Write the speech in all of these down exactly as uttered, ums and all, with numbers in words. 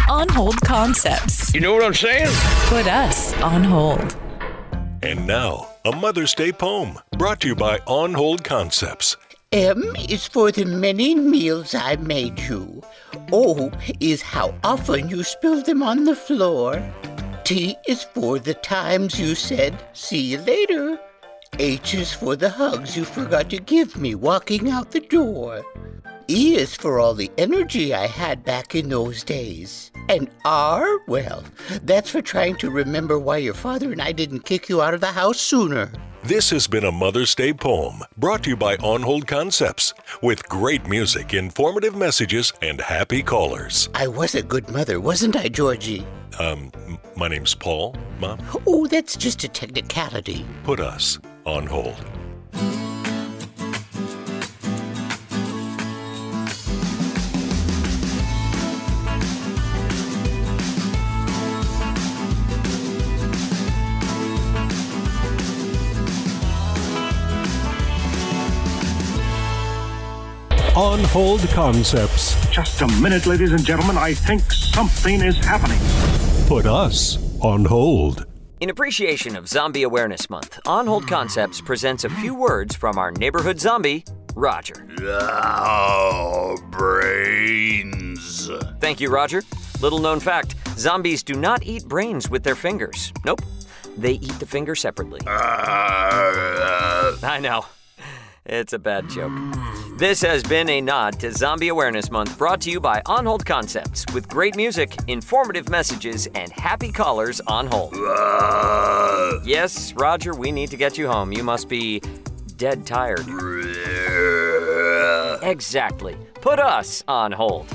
On Hold Concepts. You know what I'm saying? Put us on hold. And now, a Mother's Day poem brought to you by On Hold Concepts. M is for the many meals I made you. O is how often you spilled them on the floor. T is for the times you said, see you later. H is for the hugs you forgot to give me walking out the door. E is for all the energy I had back in those days. And R, well, that's for trying to remember why your father and I didn't kick you out of the house sooner. This has been a Mother's Day poem brought to you by On Hold Concepts with great music, informative messages, and happy callers. I was a good mother, wasn't I, Georgie? Um, m- my name's Paul, Mom. Oh, that's just a technicality. Put us on hold. On Hold Concepts. Just a minute, ladies and gentlemen. I think something is happening. Put us on hold. In appreciation of Zombie Awareness Month, On Hold Concepts presents a few words from our neighborhood zombie, Roger. Oh, brains. Thank you, Roger. Little known fact, zombies do not eat brains with their fingers. Nope. They eat the finger separately. Uh, I know. It's a bad joke. This has been a nod to Zombie Awareness Month, brought to you by On Hold Concepts, with great music, informative messages, and happy callers on hold. uh, Yes, Roger, we need to get you home. You must be dead tired. Exactly. Put us on hold.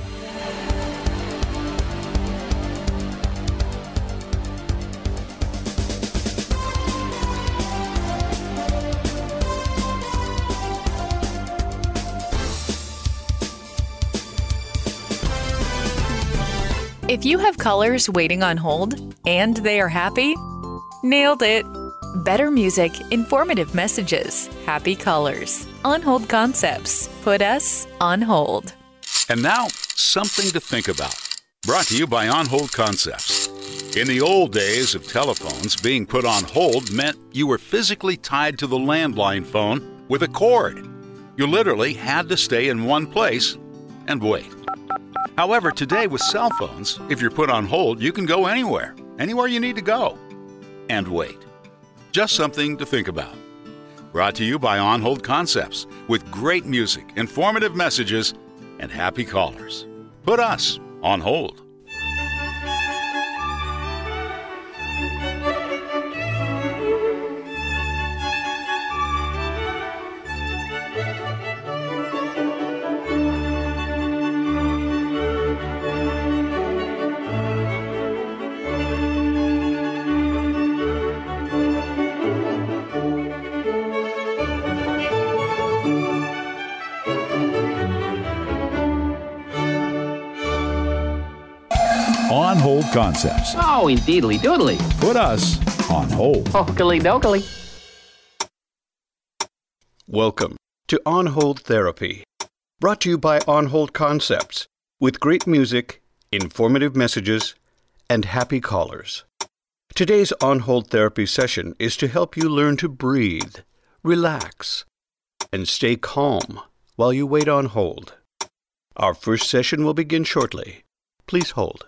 If you have callers waiting on hold and they are happy, nailed it. Better music, informative messages, happy callers. On Hold Concepts. Put us on hold. And now, something to think about. Brought to you by On Hold Concepts. In the old days of telephones, being put on hold meant you were physically tied to the landline phone with a cord. You literally had to stay in one place and wait. However, today with cell phones, if you're put on hold, you can go anywhere, anywhere you need to go, and wait. Just something to think about. Brought to you by On Hold Concepts, with great music, informative messages, and happy callers. Put us on hold. On Hold Concepts. Oh, indeedly doodly. Put us on hold. Okily dokily. Welcome to On Hold Therapy, brought to you by On Hold Concepts, with great music, informative messages, and happy callers. Today's On Hold Therapy session is to help you learn to breathe, relax, and stay calm while you wait on hold. Our first session will begin shortly. Please hold.